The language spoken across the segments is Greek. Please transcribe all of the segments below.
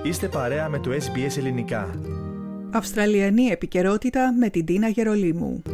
Είστε παρέα με το SBS Ελληνικά. Αυστραλιανή επικαιρότητα με την Τίνα Γερολίμου.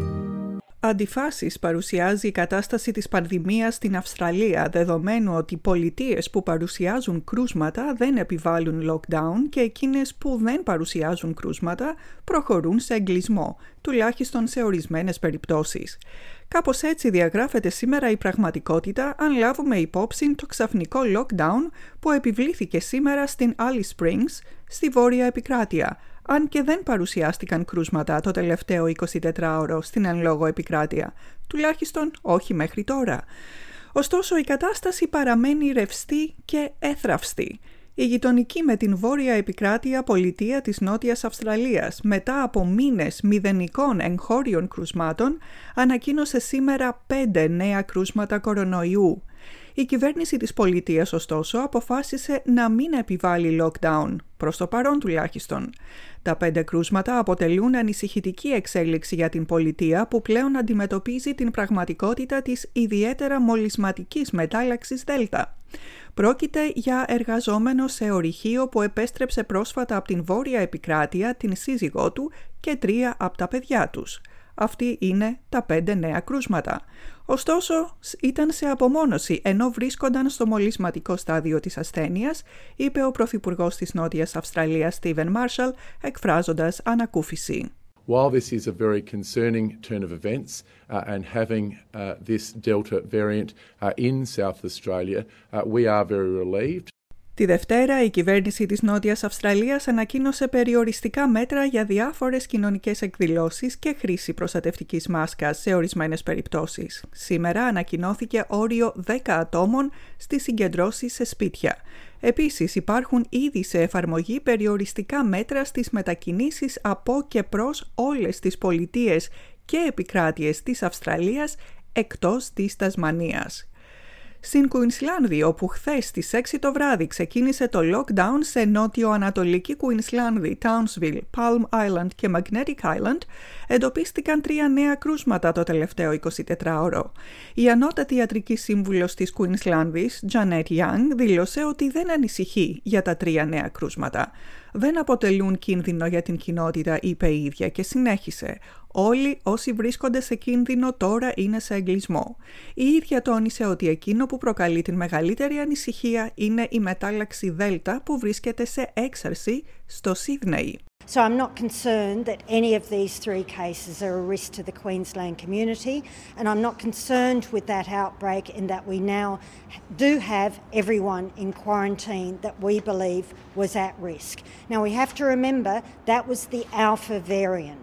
Αντιφάσεις παρουσιάζει η κατάσταση της πανδημίας στην Αυστραλία, δεδομένου ότι οι πολιτείες που παρουσιάζουν κρούσματα δεν επιβάλλουν lockdown και εκείνες που δεν παρουσιάζουν κρούσματα προχωρούν σε εγκλισμό, τουλάχιστον σε ορισμένες περιπτώσεις. Κάπως έτσι διαγράφεται σήμερα η πραγματικότητα αν λάβουμε υπόψη το ξαφνικό lockdown που επιβλήθηκε σήμερα στην Alice Springs, στη βόρεια επικράτεια, αν και δεν παρουσιάστηκαν κρούσματα το τελευταίο 24ωρο στην εν λόγω επικράτεια, τουλάχιστον όχι μέχρι τώρα. Ωστόσο, η κατάσταση παραμένει ρευστή και έθραυστη. Η γειτονική με την βόρεια επικράτεια πολιτεία της Νότιας Αυστραλίας, μετά από μήνες μηδενικών εγχώριων κρουσμάτων, ανακοίνωσε σήμερα 5 νέα κρούσματα κορονοϊού. Η κυβέρνηση της πολιτείας, ωστόσο, αποφάσισε να μην επιβάλλει lockdown, προς το παρόν τουλάχιστον. Τα 5 κρούσματα αποτελούν ανησυχητική εξέλιξη για την πολιτεία που πλέον αντιμετωπίζει την πραγματικότητα της ιδιαίτερα μολυσματικής μετάλλαξης Δέλτα. Πρόκειται για εργαζόμενο σε ορυχείο που επέστρεψε πρόσφατα από την βόρεια επικράτεια, την σύζυγό του και 3 από τα παιδιά τους. Αυτοί είναι τα 5 νέα κρούσματα. Ωστόσο, ήταν σε απομόνωση ενώ βρίσκονταν στο μολυσματικό στάδιο της ασθένειας, είπε ο Πρωθυπουργός της Νότιας Αυστραλίας, Stephen Marshall, εκφράζοντας ανακούφιση. While this is a very concerning turn of events and having this Delta variant in South Australia, we are very relieved. Τη Δευτέρα, η κυβέρνηση της Νότιας Αυστραλίας ανακοίνωσε περιοριστικά μέτρα για διάφορες κοινωνικές εκδηλώσεις και χρήση προστατευτικής μάσκας σε ορισμένες περιπτώσεις. Σήμερα ανακοινώθηκε όριο 10 ατόμων στις συγκεντρώσεις σε σπίτια. Επίσης, υπάρχουν ήδη σε εφαρμογή περιοριστικά μέτρα στις μετακινήσεις από και προς όλες τις πολιτείες και επικράτειες της Αυστραλίας εκτός της Τασμανίας. Στην Κουινσλάνδη, όπου χθες στις 6 το βράδυ ξεκίνησε το lockdown σε νότιο-ανατολική Κουινσλάνδη, Townsville, Palm Island και Magnetic Island, εντοπίστηκαν 3 νέα κρούσματα το τελευταίο 24ωρο. Η ανώτατη ιατρική σύμβουλος της Κουινσλάνδης, Janet Young, δήλωσε ότι δεν ανησυχεί για τα 3 νέα κρούσματα. Δεν αποτελούν κίνδυνο για την κοινότητα, είπε η ίδια και συνέχισε. Όλοι όσοι βρίσκονται σε κίνδυνο τώρα είναι σε εγκλισμό. Η ίδια τόνισε ότι εκείνο που προκαλεί την μεγαλύτερη ανησυχία είναι η μετάλλαξη Δέλτα που βρίσκεται σε έξαρση στο Σίδνεϊ. So I'm not concerned that any of these 3 cases are a risk to the Queensland community, and I'm not concerned with that outbreak in that we now do have everyone in quarantine that we believe was at risk. Now we have to remember that was the Alpha variant,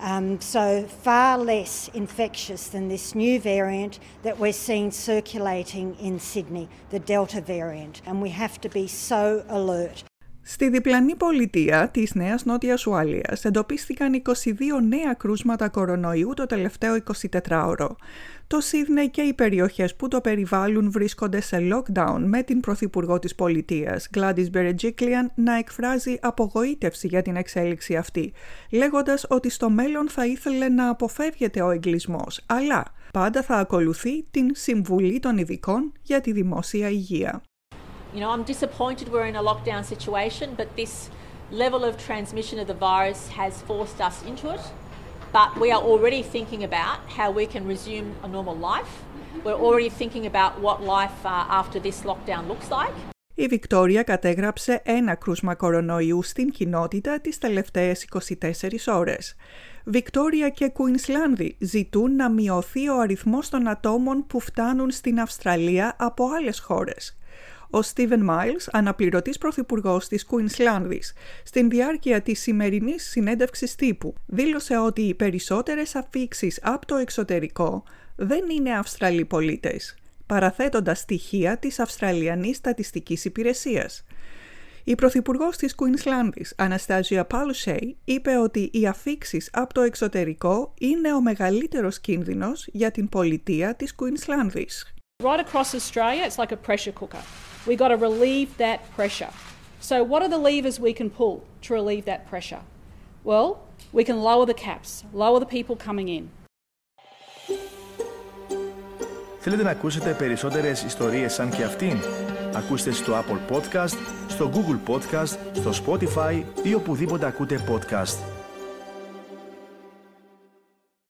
so far less infectious than this new variant that we're seeing circulating in Sydney, the Delta variant, and we have to be so alert. Στη διπλανή πολιτεία της Νέας Νότιας Ουαλίας εντοπίστηκαν 22 νέα κρούσματα κορονοϊού το τελευταίο 24ωρο. Το Σίδνεϊ και οι περιοχές που το περιβάλλουν βρίσκονται σε lockdown, με την Πρωθυπουργό της πολιτείας, Gladys Berejiklian, να εκφράζει απογοήτευση για την εξέλιξη αυτή, λέγοντας ότι στο μέλλον θα ήθελε να αποφεύγεται ο εγκλισμός, αλλά πάντα θα ακολουθεί την Συμβουλή των Ειδικών για τη Δημόσια Υγεία. You know, I'm disappointed we're in a lockdown situation, but this level of transmission of the virus has forced us into it. But we are already thinking about how we can resume a normal life. We're already thinking about what life after this lockdown looks like. Η Βικτόρια κατέγραψε 1 κρούσμα κορονοϊού στην κοινότητα τις τελευταίες 24 ώρες. Βικτόρια και Κουινσλάνδη ζητούν να μειωθεί ο αριθμός των ατόμων που φτάνουν στην Αυστραλία από άλλες χώρες. Ο Στίβεν Μάιλς, αναπληρωτής πρωθυπουργός της Κουινσλάνδης, στην διάρκεια της σημερινής συνέντευξης τύπου, δήλωσε ότι οι περισσότερες αφίξεις από το εξωτερικό δεν είναι Αυστραλοί πολίτες, παραθέτοντας στοιχεία της Αυστραλιανής Στατιστικής Υπηρεσίας. Η πρωθυπουργός της Κουινσλάνδης, Αναστάζια Παλουσέι, είπε ότι οι αφίξεις από το εξωτερικό είναι ο μεγαλύτερος κίνδυνος για την πολιτεία της Κουινσλάνδης. Right across Australia, it's like a pressure cooker. We got to relieve that pressure. So what are the levers we can pull to relieve that pressure? Well, we can lower the caps, lower the people coming in. Θέλετε να ακούσετε περισσότερες ιστορίες σαν και αυτήν? Ακούστε στο Apple Podcast, στο Google Podcast, στο Spotify ή οπουδήποτε ακούτε podcast.